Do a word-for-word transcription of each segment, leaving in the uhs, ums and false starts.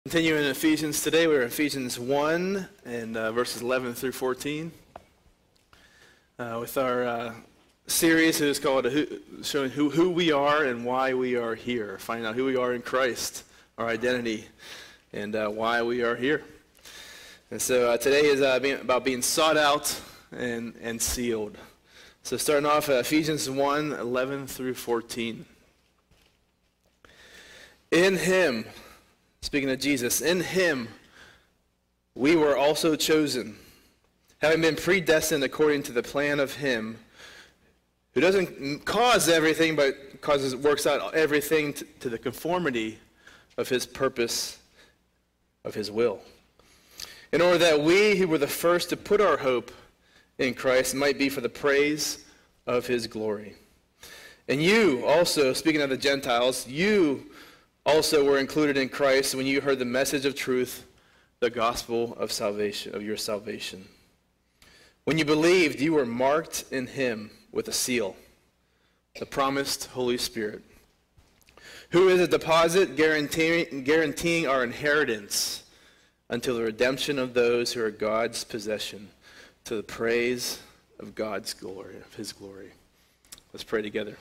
Continuing in Ephesians today, we're in Ephesians one and uh, verses eleven through fourteen. Uh, with our uh, series, it is called who, showing who, who we are and why we are here. Finding out who we are in Christ, our identity, and uh, why we are here. And so uh, today is uh, being, about being sought out and, and sealed. So starting off at Ephesians one, eleven through fourteen. In him, speaking of Jesus, in him we were also chosen, having been predestined according to the plan of him who doesn't cause everything, but causes works out everything to, to the conformity of his purpose, of his will, in order that we who were the first to put our hope in Christ might be for the praise of his glory. And you also, speaking of the Gentiles, you also were included in Christ when you heard the message of truth, the gospel of salvation, of your salvation. When you believed, you were marked in him with a seal, the promised Holy Spirit, who is a deposit guaranteeing, guaranteeing our inheritance until the redemption of those who are God's possession, to the praise of God's glory, of his glory. Let's pray together.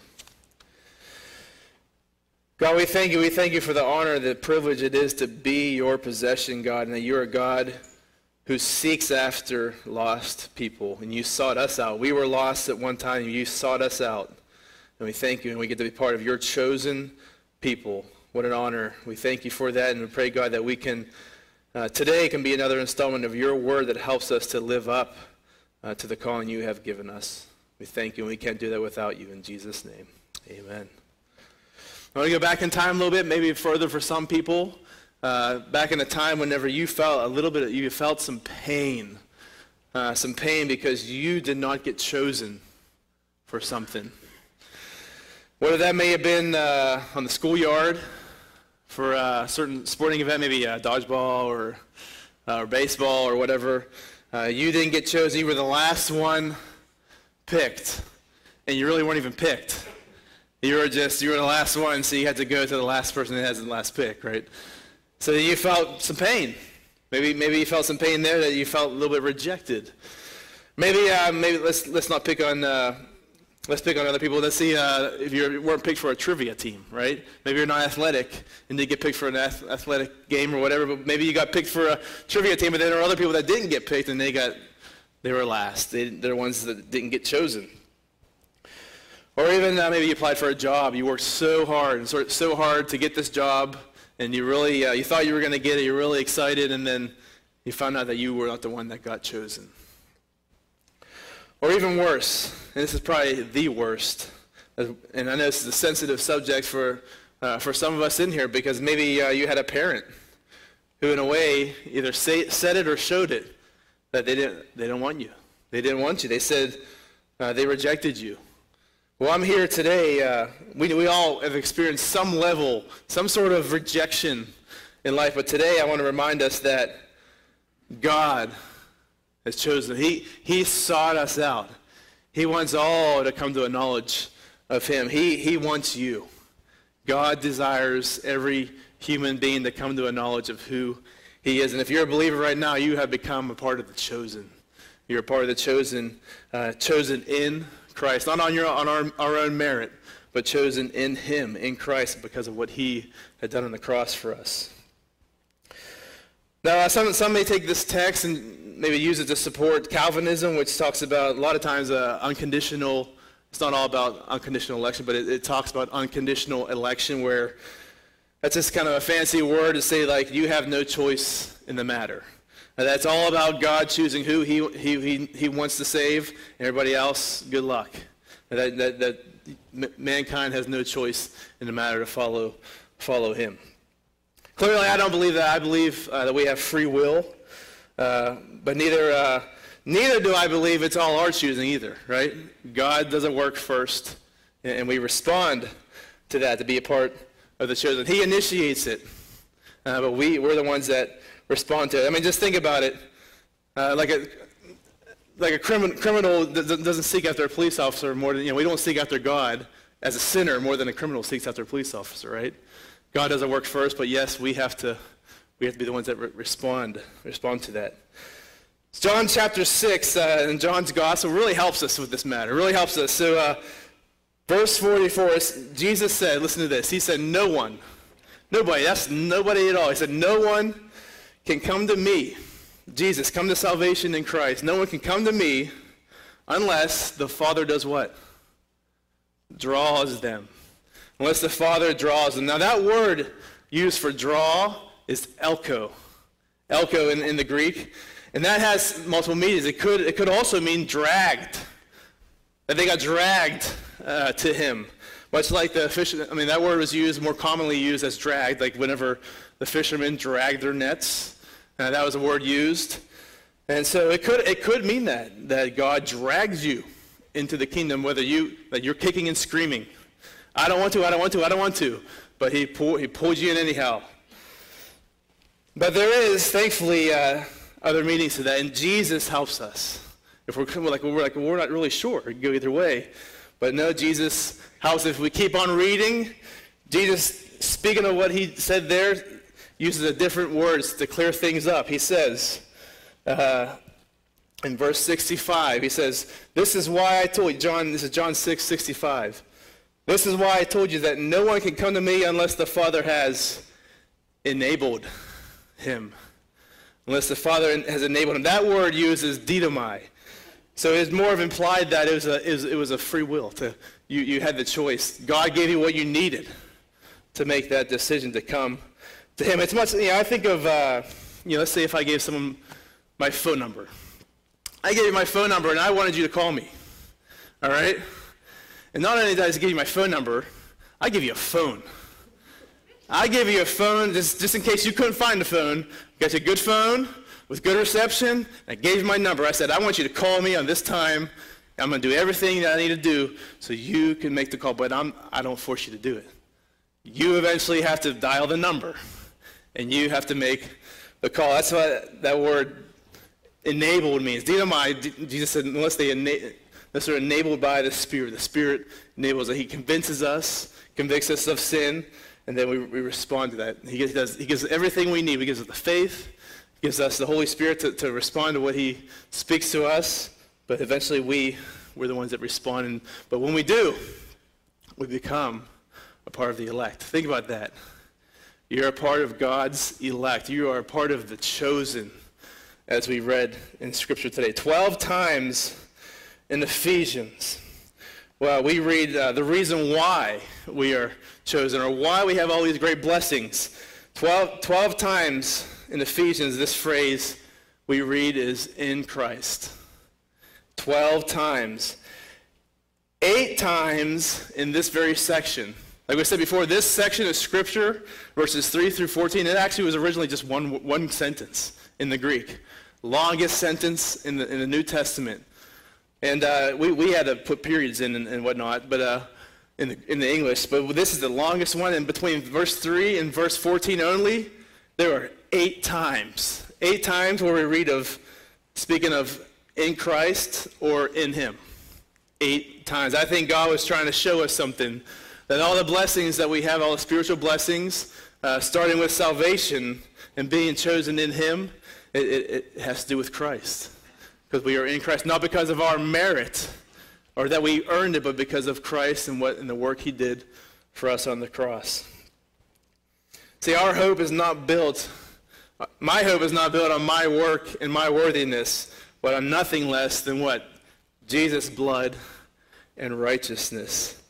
God, we thank you. We thank you for the honor, the privilege it is to be your possession, God, and that you're a God who seeks after lost people, and you sought us out. We were lost at one time, and you sought us out, and we thank you, and we get to be part of your chosen people. What an honor. We thank you for that, and we pray, God, that we can, uh, today can be another installment of your word that helps us to live up uh, to the calling you have given us. We thank you, and we can't do that without you. In Jesus' name, amen. I want to go back in time a little bit, maybe further for some people. Uh, back in a time whenever you felt a little bit, you felt some pain. Uh, some pain because you did not get chosen for something. Whether that may have been uh, on the schoolyard for a certain sporting event, maybe uh, dodgeball or, uh, or baseball or whatever. Uh, you didn't get chosen. You were the last one picked, and you really weren't even picked. You were just, you were the last one, so you had to go to the last person that has the last pick, right? So you felt some pain. Maybe maybe you felt some pain there that you felt a little bit rejected. Maybe uh, maybe let's let's not pick on uh, let's pick on other people. Let's see uh, if you weren't picked for a trivia team, right? Maybe you're not athletic and didn't get picked for an ath- athletic game or whatever. But maybe you got picked for a trivia team, but then there are other people that didn't get picked and they got they were last. They, they're the ones that didn't get chosen. Or even uh, maybe you applied for a job. You worked so hard and so, so hard to get this job, and you really uh, you thought you were going to get it. You're really excited, and then you found out that you were not the one that got chosen. Or even worse, and this is probably the worst. And I know this is a sensitive subject for uh, for some of us in here because maybe uh, you had a parent who, in a way, either say, said it or showed it that they didn't they don't want you. They didn't want you. They said uh, they rejected you. Well, I'm here today. Uh, we, we all have experienced some level, some sort of rejection in life. But today I want to remind us that God has chosen. He, he sought us out. He wants all to come to a knowledge of him. He, he wants you. God desires every human being to come to a knowledge of who he is. And if you're a believer right now, you have become a part of the chosen. You're a part of the chosen, uh, chosen in Christ, not on your on our, our own merit, but chosen in him, in Christ, because of what he had done on the cross for us. Now, some, some may take this text and maybe use it to support Calvinism, which talks about, a lot of times, uh, unconditional, it's not all about unconditional election, but it, it talks about unconditional election, where that's just kind of a fancy word to say, like, you have no choice in the matter. Now, that's all about God choosing who he he he, he wants to save, and everybody else, good luck. That, that, that mankind has no choice in the matter to follow follow him. Clearly, I don't believe that. I believe uh, that we have free will, uh, but neither uh, neither do I believe it's all our choosing either. Right? God doesn't work first, and we respond to that to be a part of the chosen. He initiates it, uh, but we we're the ones that respond to it. I mean, just think about it. Uh, like a like a criminal criminal doesn't seek after a police officer more than, you know, we don't seek after God as a sinner more than a criminal seeks after a police officer, right? God doesn't work first, but yes, we have to We have to be the ones that re- respond, respond to that. John chapter six, uh, in John's gospel, really helps us with this matter. It really helps us. So uh, verse forty-four, Jesus said, listen to this. He said, no one, nobody, that's nobody at all. He said, no one can come to me. Jesus, come to salvation in Christ. No one can come to me unless the Father does what? Draws them. Unless the Father draws them. Now that word used for draw is elko. Elko in, in the Greek. And that has multiple meanings. It could, it could also mean dragged. That they got dragged uh, to him. Much like the fishermen, I mean, that word was used, more commonly used as dragged, like whenever the fishermen dragged their nets. Uh, that was a word used. And so it could, it could mean that, that God drags you into the kingdom, whether you, that you're kicking and screaming. I don't want to, I don't want to, I don't want to. But he, pull, he pulled you in anyhow. But there is, thankfully, uh, other meanings to that, and Jesus helps us. If we're like we're like we're not really sure, it can go either way, but no, Jesus helps. If we keep on reading, Jesus, speaking of what he said there, uses a different words to clear things up. He says uh, in verse sixty-five, he says, "This is why I told you, John. This is John six sixty-five. This is why I told you that no one can come to me unless the Father has enabled him." Unless the Father has enabled him. That word uses didomai. So it's more of implied that it was a, it was, it was a free will. To, you, you had the choice. God gave you what you needed to make that decision to come to him. It's much, you know, I think of, uh, you know, let's say if I gave someone my phone number. I gave you my phone number and I wanted you to call me. All right? And not only did I just give you my phone number, I give you a phone. I gave you a phone just, just in case you couldn't find the phone. Got you a good phone with good reception. I gave you my number. I said, I want you to call me on this time. I'm going to do everything that I need to do so you can make the call. But I'm, I don't force you to do it. You eventually have to dial the number. And you have to make the call. That's what that word enabled means. Didomai, Jesus said, unless, they ena- unless they're enabled by the Spirit. The Spirit enables us. He convinces us, convicts us of sin. And then we, we respond to that. He gives, does, he gives everything we need. He gives us the faith. He gives us the Holy Spirit to, to respond to what he speaks to us. But eventually we, we're the ones that respond. And, but when we do, we become a part of the elect. Think about that. You're a part of God's elect. You are a part of the chosen, as we read in Scripture today. Twelve times in Ephesians, well, we read uh, the reason why we are chosen, or why we have all these great blessings. Twelve, twelve times in Ephesians, this phrase we read is in Christ. Twelve times. Eight times in this very section. Like we said before, this section of Scripture, verses three through fourteen, it actually was originally just one, one sentence in the Greek. Longest sentence in the, in the New Testament. And uh, we, we had to put periods in and, and whatnot, but uh, in, the, in the English. But this is the longest one, and between verse three and verse fourteen only, there are eight times. Eight times where we read of, speaking of in Christ or in him. Eight times. I think God was trying to show us something, that all the blessings that we have, all the spiritual blessings, uh, starting with salvation and being chosen in him, it, it, it has to do with Christ. Because we are in Christ, not because of our merit or that we earned it, but because of Christ and what and the work he did for us on the cross. See, our hope is not built, my hope is not built on my work and my worthiness, but on nothing less than what? Jesus' blood and righteousness.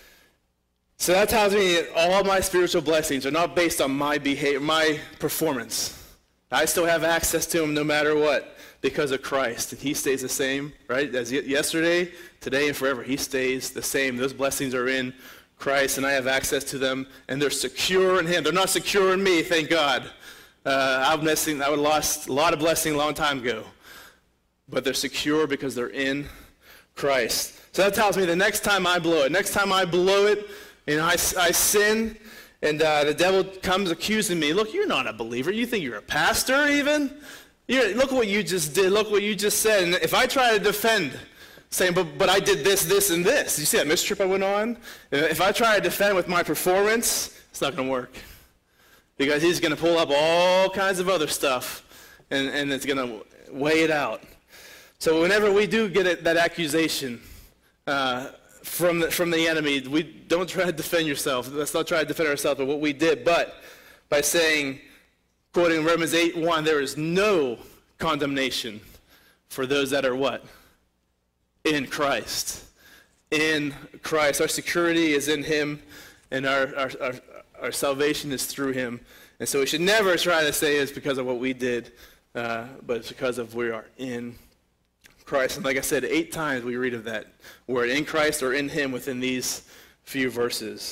So that tells me that all my spiritual blessings are not based on my behavior, my performance. I still have access to him no matter what, because of Christ. And he stays the same, right? As yesterday, today, and forever. He stays the same. Those blessings are in Christ, and I have access to them, and they're secure in him. They're not secure in me, thank God. Uh, I've missing, I would have lost a lot of blessing a long time ago. But they're secure because they're in Christ. So that tells me the next time I blow it, next time I blow it, you know, I, I sin, and uh, the devil comes accusing me. Look, you're not a believer. You think you're a pastor even? You're, look what you just did. Look what you just said. And if I try to defend, saying, but, but I did this, this, and this. You see that mistrip I went on? If I try to defend with my performance, it's not going to work. because he's going to pull up all kinds of other stuff, and, and it's going to weigh it out. So whenever we do get it, that accusation uh, from the, from the enemy, we don't try to defend yourself. Let's not try to defend ourselves of what we did, but by saying, quoting Romans eight one, there is no condemnation for those that are what? In Christ. In Christ. Our security is in him, and our, our, our, our salvation is through him. And so we should never try to say it's because of what we did, uh, but it's because of we are in Christ. And like I said, eight times we read of that word, in Christ or in him, within these few verses.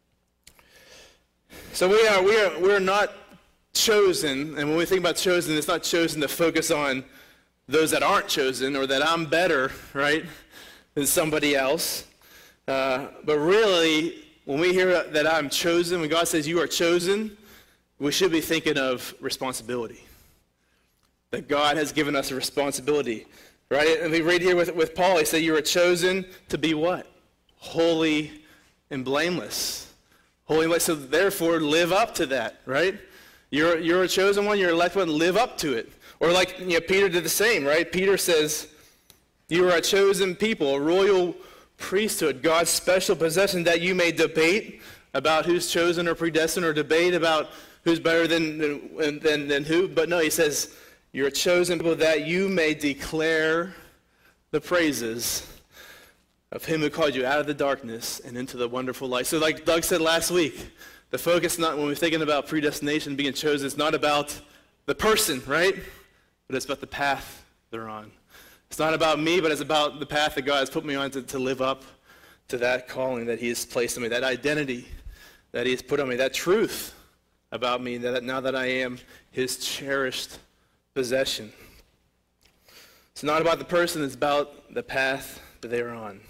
So we are, we are, we're not chosen, and when we think about chosen, it's not chosen to focus on those that aren't chosen, or that I'm better, right, than somebody else. Uh, but really, when we hear that I'm chosen, when God says you are chosen, we should be thinking of responsibility. That God has given us a responsibility, right? And we read here with, with Paul, he said you are chosen to be what? Holy and blameless. Holy and blameless, so therefore live up to that, right? You're, you're a chosen one, you're elected one, live up to it. Or like, you know, Peter did the same, right? Peter says, you are a chosen people, a royal priesthood, God's special possession, that you may debate about who's chosen or predestined, or debate about who's better than, than, than, than who. But no, he says, you're a chosen people that you may declare the praises of him who called you out of the darkness and into the wonderful light. So like Doug said last week, the focus, not when we're thinking about predestination, being chosen, it's not about the person, right? But it's about the path they're on. It's not about me, but it's about the path that God has put me on to, to live up to that calling that he has placed on me, that identity that he has put on me, that truth about me, that now that I am his cherished possession. It's not about the person, it's about the path that they are on.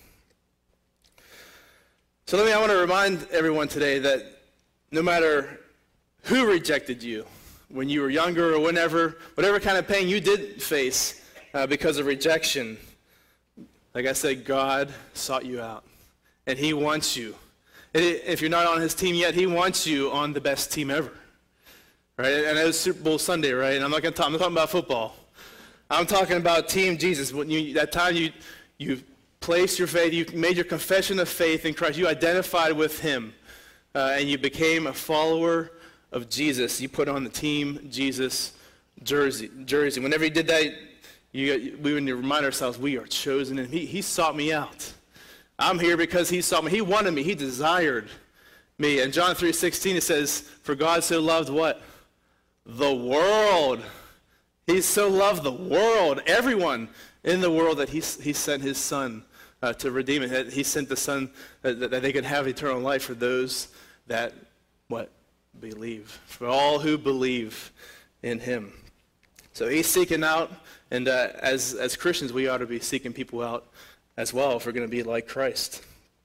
So let me, I want to remind everyone today that no matter who rejected you, when you were younger or whenever, whatever kind of pain you did face uh, because of rejection, like I said, God sought you out, and he wants you. And if you're not on his team yet, he wants you on the best team ever, right? And it was Super Bowl Sunday, right? And I'm not going to talk. I'm not talking about football. I'm talking about Team Jesus. When you that time you you placed your faith, you made your confession of faith in Christ. You identified with him, uh, and you became a follower of Jesus. You put on the Team Jesus jersey. Jersey. Whenever you did that, you, we would remind ourselves we are chosen, and he, he sought me out. I'm here because he sought me. He wanted me. He desired me. In John three sixteen, it says, "For God so loved what? The world." He so loved the world, everyone in the world, that he he sent his Son uh, to redeem it. He sent the Son that, that they could have eternal life for those that what? Believe, for all who believe in him. So he's seeking out, and uh, as as Christians, we ought to be seeking people out as well if we're going to be like Christ.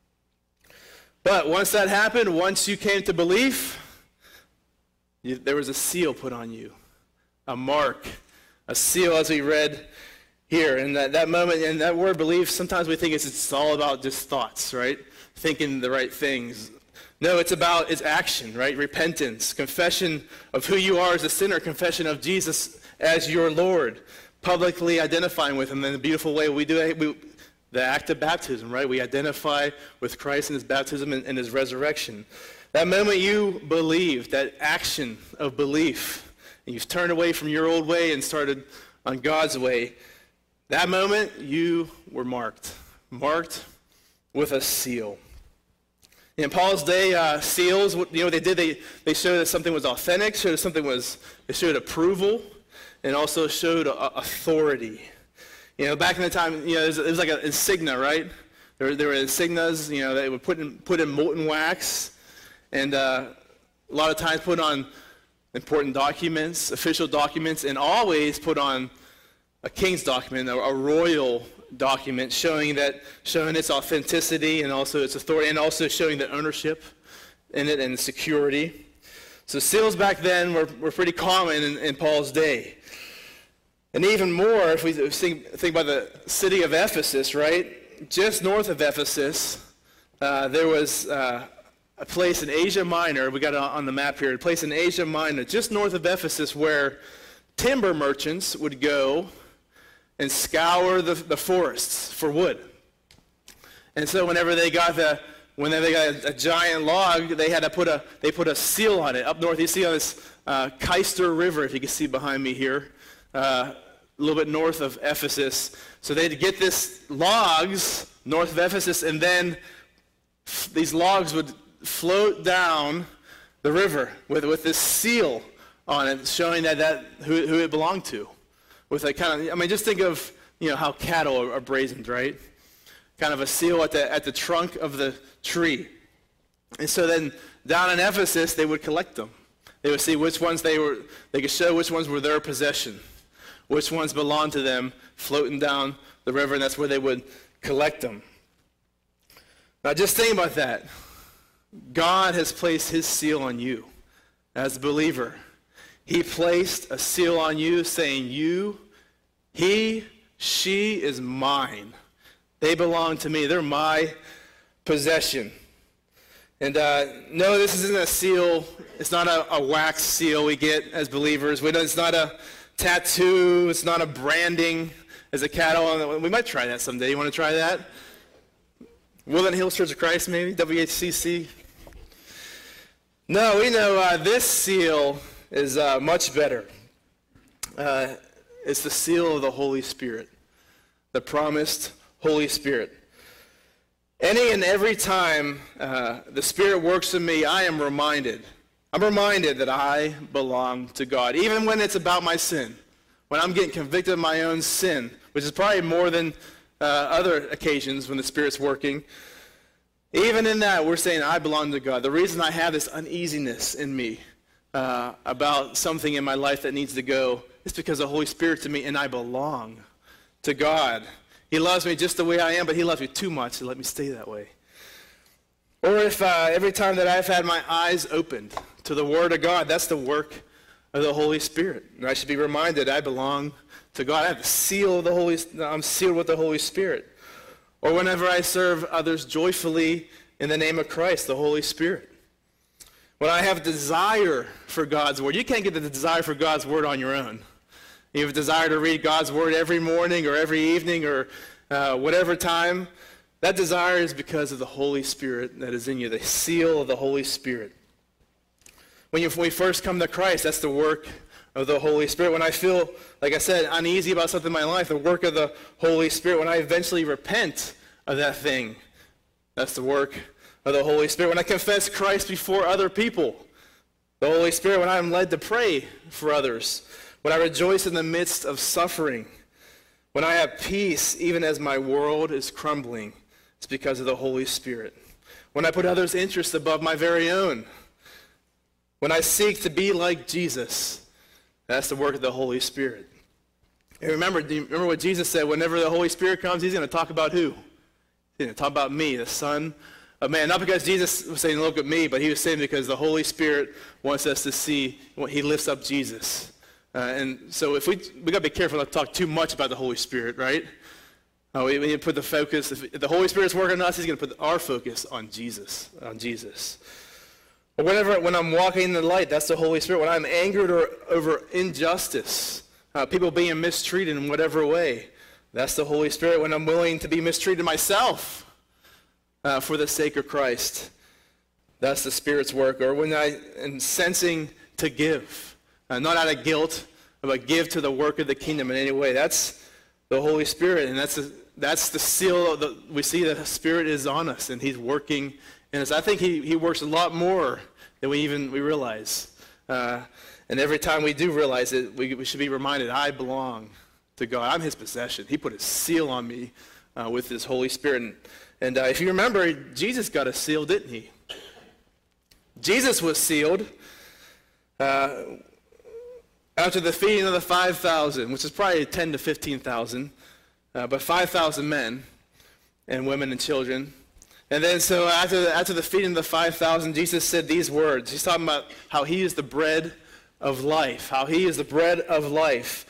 But once that happened, once you came to belief, you, there was a seal put on you, a mark, a seal, as we read here. And that, that moment, and that word belief, sometimes we think it's, it's all about just thoughts, right? Thinking the right things. No, it's about it's action, right? Repentance, confession of who you are as a sinner, confession of Jesus as your Lord, publicly identifying with him in a beautiful way. We do we, the act of baptism, right? We identify with Christ in his baptism and, and his resurrection. That moment you believe, that action of belief, and you've turned away from your old way and started on God's way, that moment you were marked, marked with a seal. In Paul's day, uh, seals, you know what they did? They, they showed that something was authentic, showed that something was, they showed approval, and also showed a, authority. You know, back in the time, you know, it was, it was like an insignia, right? There, there were insignias, you know, they would put in, put in molten wax, and uh, a lot of times put on important documents, official documents, and always put on a king's document, a, a royal document, showing that, showing its authenticity and also its authority, and also showing the ownership in it and the security. So seals back then were, were pretty common in, in Paul's day. And even more, if we think, think about the city of Ephesus, right? Just north of Ephesus, uh, there was uh, a place in Asia Minor, we got it on the map here, a place in Asia Minor, just north of Ephesus, where timber merchants would go and scour the, the forests for wood. And so whenever they got the whenever they got a, a giant log, they had to put a they put a seal on it. Up north, you see on this uh, Keister River, if you can see behind me here, uh, a little bit north of Ephesus. So they'd get this logs north of Ephesus, and then f- these logs would float down the river with with this seal on it, showing that, that who, who it belonged to. With a kind of, I mean, just think of, you know, how cattle are, are brazened, right? Kind of a seal at the at the trunk of the tree. And so then down in Ephesus, they would collect them. They would see which ones they were, they could show which ones were their possession, which ones belonged to them, floating down the river, and that's where they would collect them. Now just think about that. God has placed his seal on you as a believer. He placed a seal on you saying, you, he, she is mine. They belong to me. They're my possession. And uh, no, this isn't a seal. It's not a, a wax seal we get as believers. We don't, it's not a tattoo. It's not a branding as a cattle. We might try that someday. You want to try that? Woodland Hills Church of Christ, maybe? W H C C? No, we know uh, this seal is uh, much better. Uh, it's the seal of the Holy Spirit, the promised Holy Spirit. Any and every time uh, the Spirit works in me, I am reminded. I'm reminded that I belong to God, even when it's about my sin, when I'm getting convicted of my own sin, which is probably more than uh, other occasions when the Spirit's working. Even in that, we're saying, I belong to God. The reason I have this uneasiness in me uh, about something in my life that needs to go is because the Holy Spirit to me, and I belong to God. He loves me just the way I am, but he loves me too much to let me stay that way. Or if uh, every time that I've had my eyes opened to the Word of God, that's the work of the Holy Spirit. And I should be reminded I belong to God. I have the seal of the Holy Spirit. I'm sealed with the Holy Spirit. Or whenever I serve others joyfully in the name of Christ, the Holy Spirit. When I have desire for God's Word. You can't get the desire for God's Word on your own. You have a desire to read God's Word every morning or every evening or uh, whatever time. That desire is because of the Holy Spirit that is in you, the seal of the Holy Spirit. When, you, when we first come to Christ, that's the work of the Holy Spirit. When I feel, like I said, uneasy about something in my life, the work of the Holy Spirit. When I eventually repent of that thing, that's the work of the Holy Spirit. When I confess Christ before other people, the Holy Spirit. When I'm led to pray for others. When I rejoice in the midst of suffering. When I have peace even as my world is crumbling, it's because of the Holy Spirit. When I put others' interests above my very own. When I seek to be like Jesus, that's the work of the Holy Spirit. And remember, do you remember what Jesus said? Whenever the Holy Spirit comes, he's going to talk about who? He's going to talk about me, the Son of Man. Not because Jesus was saying, look at me, but he was saying because the Holy Spirit wants us to see, he lifts up Jesus. Uh, and so if we we got to be careful not to talk too much about the Holy Spirit, right? Uh, we, we need to put the focus, if, if the Holy Spirit's working on us, he's going to put our focus on Jesus, on Jesus. Or whenever, when I'm walking in the light, that's the Holy Spirit. When I'm angered or over injustice, uh, people being mistreated in whatever way, that's the Holy Spirit. When I'm willing to be mistreated myself uh, for the sake of Christ, that's the Spirit's work. Or when I am sensing to give, uh, not out of guilt, but give to the work of the kingdom in any way, that's the Holy Spirit. And that's the, that's the seal of the, we see that the Spirit is on us and he's working. And I think he, he works a lot more than we even we realize. Uh, and every time we do realize it, we, we should be reminded, I belong to God. I'm his possession. He put his seal on me uh, with his Holy Spirit. And, and uh, if you remember, Jesus got a seal, didn't he? Jesus was sealed uh, after the feeding of the five thousand, which is probably ten to fifteen thousand, uh, but five thousand men and women and children. And then so after the, after the feeding of the five thousand, Jesus said these words. He's talking about how he is the bread of life, how he is the bread of life.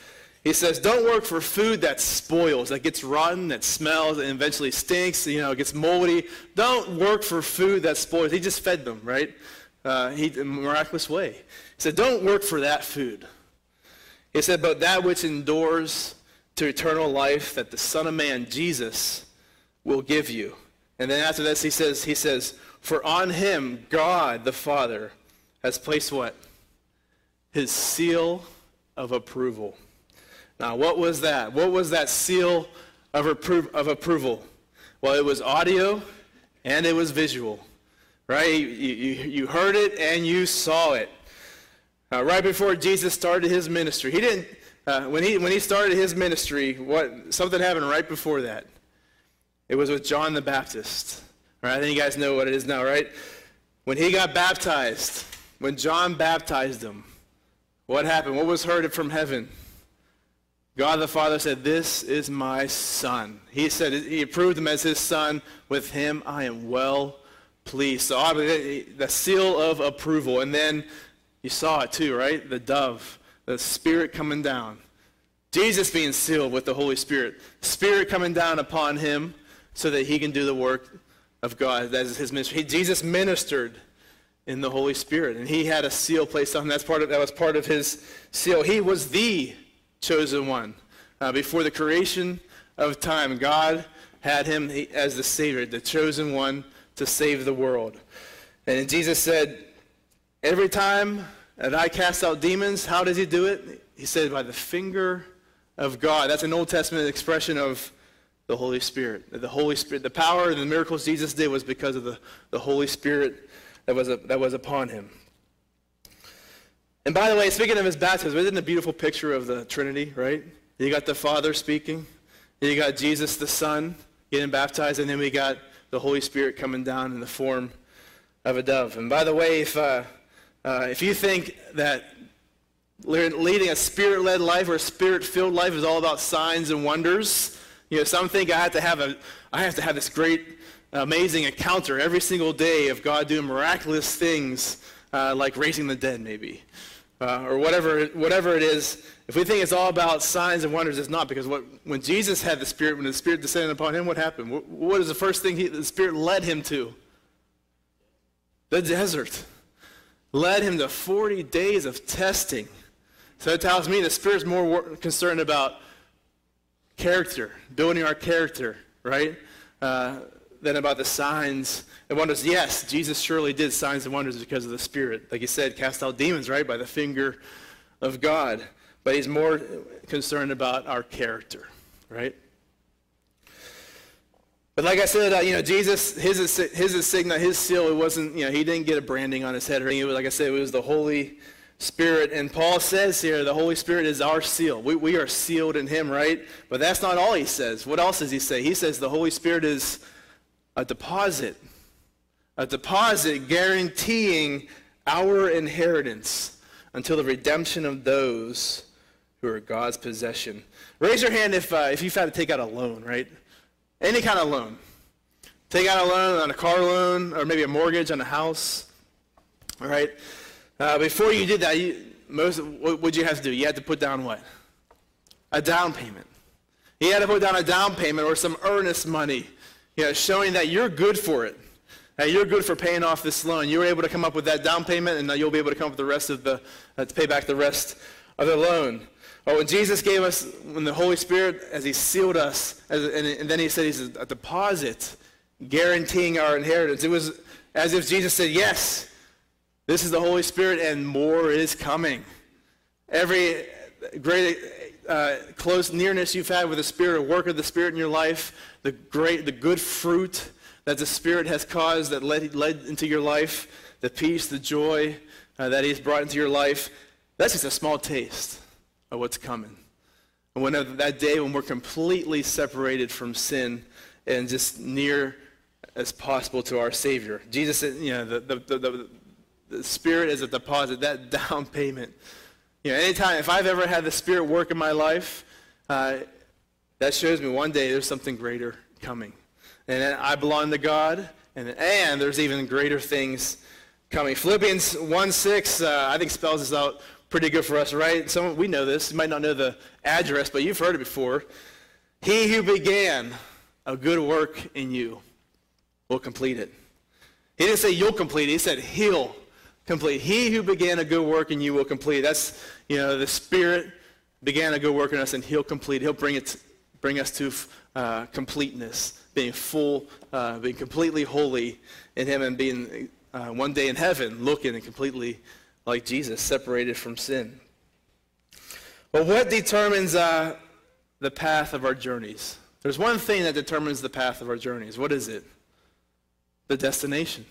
He says, don't work for food that spoils, that gets rotten, that smells, and eventually stinks, you know, gets moldy. Don't work for food that spoils. He just fed them, right? Uh, he, in a miraculous way. He said, don't work for that food. He said, but that which endures to eternal life, that the Son of Man, Jesus, will give you. And then after this, he says, he says, for on him, God the Father has placed what? His seal of approval. Now, what was that? What was that seal of, appro- of approval? Well, it was audio and it was visual, right? You, you, you heard it and you saw it. Uh, right before Jesus started his ministry, he didn't. Uh, when he when he started his ministry, what something happened right before that. It was with John the Baptist. Right? I think you guys know what it is now, right? When he got baptized, when John baptized him, what happened? What was heard from heaven? God the Father said, this is my son. He said, he approved him as his son. With him I am well pleased. So the seal of approval. And then you saw it too, right? The dove, the Spirit coming down. Jesus being sealed with the Holy Spirit. Spirit coming down upon him so that he can do the work of God. That is his ministry. He, Jesus ministered in the Holy Spirit, and he had a seal placed on him. That's part of, that was part of his seal. He was the chosen one. Uh, before the creation of time, God had him as the Savior, the chosen one to save the world. And Jesus said, every time that I cast out demons, how does he do it? He said, by the finger of God. That's an Old Testament expression of the Holy Spirit. The Holy Spirit, the power and the miracles Jesus did was because of the, the Holy Spirit that was, a, that was upon him. And by the way, speaking of his baptism, isn't it a beautiful picture of the Trinity, right? You got the Father speaking, then you got Jesus the Son getting baptized, and then we got the Holy Spirit coming down in the form of a dove. And by the way, if uh, uh, if you think that leading a Spirit-led life or a Spirit-filled life is all about signs and wonders, you know, some think I have to have a, I have to have this great, amazing encounter every single day of God doing miraculous things, uh, like raising the dead, maybe, uh, or whatever, whatever it is. If we think it's all about signs and wonders, it's not, because what, when Jesus had the Spirit, when the Spirit descended upon him, what happened? What, what is the first thing he, the Spirit led him to? The desert. Led him to forty days of testing. So it tells me the Spirit's more wor- concerned about character, building our character, right, uh, than about the signs and wonders. Yes, Jesus surely did signs and wonders because of the Spirit. Like he said, cast out demons, right, by the finger of God. But he's more concerned about our character, right? But like I said, uh, you know, Jesus, his his insignia, his seal, it wasn't, you know, he didn't get a branding on his head or anything. It was, like I said, it was the Holy Spirit. And Paul says here, the Holy Spirit is our seal. We, we are sealed in him, right? But that's not all he says. What else does he say? He says the Holy Spirit is a deposit. A deposit guaranteeing our inheritance until the redemption of those who are God's possession. Raise your hand if uh, if you've had to take out a loan, right? Any kind of loan. Take out a loan on a car loan or maybe a mortgage on a house, all right? Uh, before you did that, you, most what would you have to do? You had to put down what? A down payment. You had to put down a down payment or some earnest money, you know, showing that you're good for it. That you're good for paying off this loan. You were able to come up with that down payment, and now you'll be able to come up with the rest of the, uh, to pay back the rest of the loan. Or when Jesus gave us, when the Holy Spirit, as he sealed us, as, and, and then he said he's a deposit guaranteeing our inheritance. It was as if Jesus said, yes, this is the Holy Spirit and more is coming. Every great uh, close nearness you've had with the Spirit, or work of the Spirit in your life, the great, the good fruit that the Spirit has caused, that led, led into your life, the peace, the joy uh, that he's brought into your life, that's just a small taste of what's coming. And when that day when we're completely separated from sin and just near as possible to our Savior. Jesus said, you know, the, the, the, the, the Spirit is a deposit, that down payment. You know, anytime, if I've ever had the Spirit work in my life, uh, that shows me one day there's something greater coming. And I belong to God, and, and there's even greater things coming. Philippians one six, uh, I think spells this out pretty good for us, right? Some, we know this. You might not know the address, but you've heard it before. He who began a good work in you will complete it. He didn't say you'll complete it. He said he'll complete. He who began a good work in you will complete it. That's, you know, the Spirit began a good work in us, and he'll complete it. He'll bring it, bring us to uh, completeness, being full, uh, being completely holy in him, and being uh, one day in heaven looking and completely like Jesus, separated from sin. Well, what determines uh, the path of our journeys? There's one thing that determines the path of our journeys. What is it? The destination.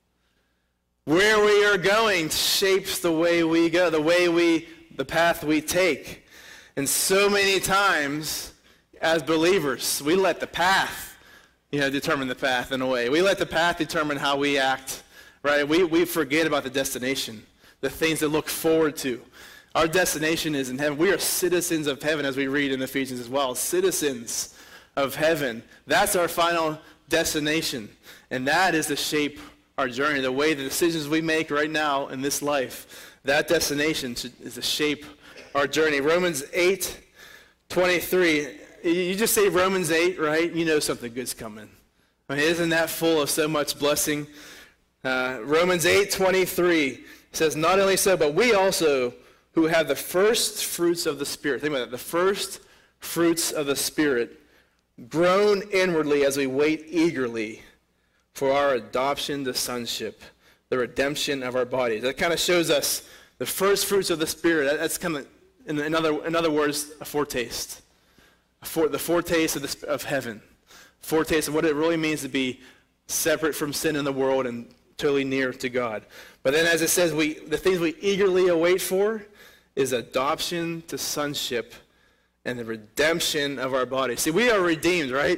Where we are going shapes the way we go, the way we, the path we take. And so many times, as believers, we let the path, you know, determine the path in a way. We let the path determine how we act, right? We, we forget about the destination, the things to look forward to. Our destination is in heaven. We are citizens of heaven, as we read in Ephesians as well. Citizens of heaven. That's our final destination. And that is to shape our journey, the way the decisions we make right now in this life. That destination is to shape our journey. Romans eight twenty-three. You just say Romans eight, right? You know something good's coming. I mean, isn't that full of so much blessing? Uh, Romans eight twenty-three says, not only so, but we also who have the first fruits of the Spirit. Think about that. The first fruits of the Spirit groan inwardly as we wait eagerly for our adoption to sonship, the redemption of our bodies. That kind of shows us the first fruits of the Spirit. That's kind of, in, in, other, in other words, a foretaste. A for, the foretaste of, the, of heaven. Foretaste of what it really means to be separate from sin in the world and totally near to God. But then as it says, we the things we eagerly await for is adoption to sonship and the redemption of our body. See, we are redeemed, right?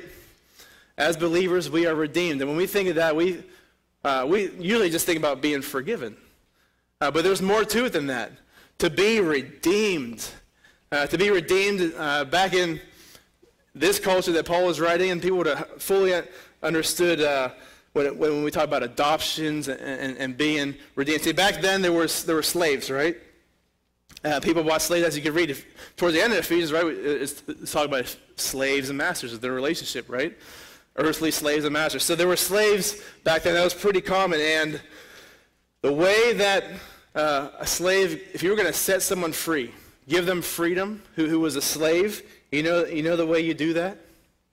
As believers, we are redeemed. And when we think of that, we uh, we usually just think about being forgiven. Uh, but there's more to it than that. To be redeemed. Uh, to be redeemed uh, back in this culture that Paul was writing, and people would have fully understood uh, when, when we talk about adoptions and, and, and being redeemed. See, back then there were, there were slaves, right? Uh, people bought slaves, as you can read. If, towards the end of Ephesians, right, it's, it's talking about slaves and masters, their relationship, right? Earthly slaves and masters. So there were slaves back then. That was pretty common. And the way that uh, a slave, if you were going to set someone free, give them freedom, who, who was a slave, you know, you know the way you do that?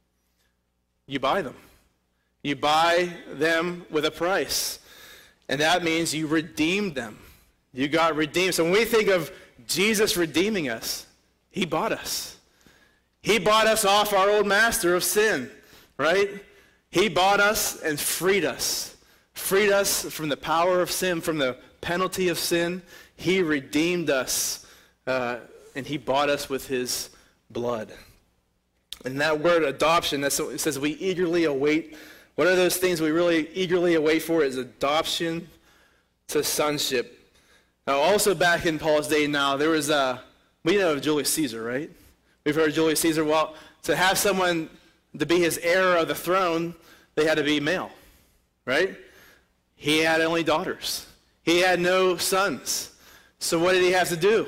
You buy them. You buy them with a price. And that means you redeemed them. You got redeemed. So when we think of Jesus redeeming us, he bought us. He bought us off our old master of sin, right? He bought us and freed us. Freed us from the power of sin, from the penalty of sin. He redeemed us, uh, and he bought us with his blood. And that word adoption, that's what it says we eagerly await. What are those things we really eagerly await for? Is adoption to sonship. Now, also back in Paul's day now, there was a, we know of Julius Caesar, right? We've heard of Julius Caesar. Well, to have someone to be his heir of the throne, they had to be male, right? He had only daughters. He had no sons. So what did he have to do?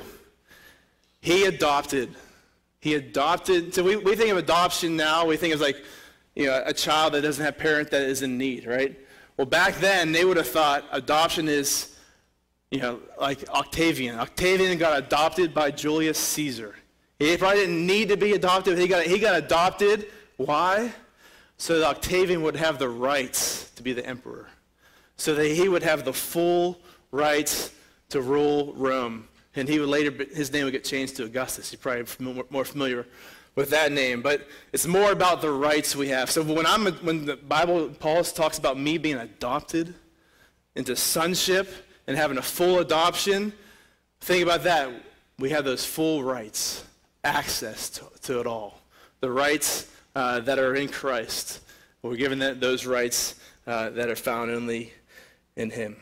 He adopted. He adopted. So we, we think of adoption now, we think of like, you know, a child that doesn't have a parent that is in need, right? Well, back then, they would have thought adoption is, you know, like Octavian. Octavian got adopted by Julius Caesar. He probably didn't need to be adopted. He got, he got adopted. Why? So that Octavian would have the rights to be the emperor. So that he would have the full rights to rule Rome. And he would later, his name would get changed to Augustus. You're probably more familiar with that name. But it's more about the rights we have. So when I'm, when the Bible, Paul talks about me being adopted into sonship and having a full adoption, think about that. We have those full rights, access to, to it all. The rights uh, that are in Christ. We're given that, those rights uh, that are found only in him.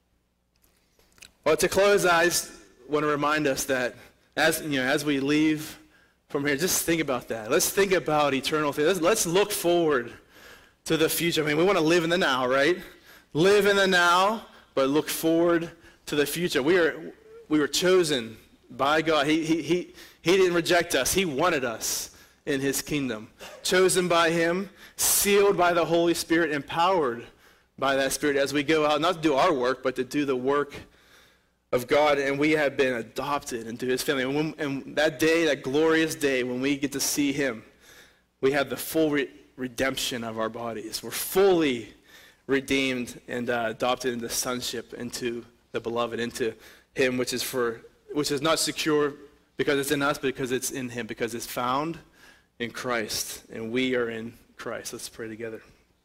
Well, to close, I just want to remind us that as, you know, as we leave from here, just think about that. Let's think about eternal things. Let's, let's look forward to the future. I mean, we want to live in the now, right? Live in the now, but look forward to the future. We are we were chosen by God. He, he, he, he didn't reject us. He wanted us in his kingdom. Chosen by him, sealed by the Holy Spirit, empowered by that Spirit as we go out, not to do our work, but to do the work of God. And we have been adopted into his family. And, when, and that day, that glorious day, when we get to see him, we have the full re- redemption of our bodies. We're fully redeemed and uh, adopted into sonship, into the beloved, into him, which is for which is not secure because it's in us, but because it's in him, because it's found in Christ, and we are in Christ. Let's pray together.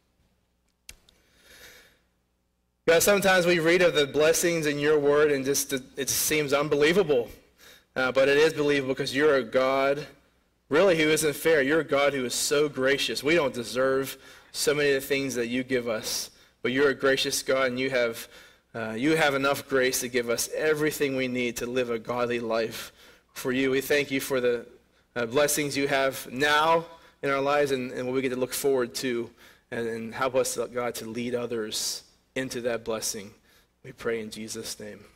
God, sometimes we read of the blessings in your word, and just it seems unbelievable, uh, but it is believable because you're a God, really, who isn't fair. You're a God who is so gracious. We don't deserve so many of the things that you give us, but you're a gracious God, and you have uh, you have enough grace to give us everything we need to live a godly life for you. We thank you for the uh, blessings you have now in our lives, and, and what we get to look forward to, and, and help us, God, to lead others into that blessing. We pray in Jesus' name.